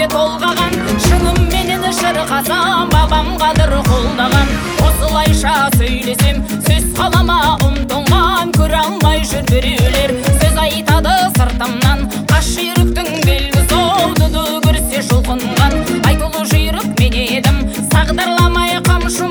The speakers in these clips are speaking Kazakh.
сүйкімге толғаған, шыным менен шырқасам, бабам қадыр қолдаған. Осылайша сөйлесем, сөз қалама ұмтылған, көре алмай жүр біреулер, сөз айтады сыртымнан. Қаш жүйріктің белгі соғдыды көрсе жұлқынған, айтылу жүйрік мен едім, сағдарламай қамшым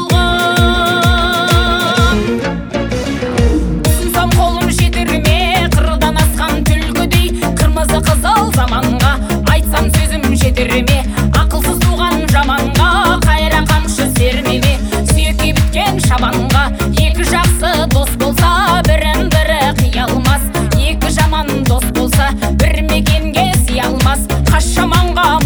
тұлған. Ұсынсам қолым жетірме, қырдан асқан түлкідей, қырмызы қызыл заманға айтсам сөзім жетірме. Ақылсыз туған жаманға қайра қамшы сермеме. Сүйекке біткен шабанға екі жақсы дос болса, бірін бірі қия алмас. Екі жаман дос болса, бір мекенге сия алмас. Қаш жаманға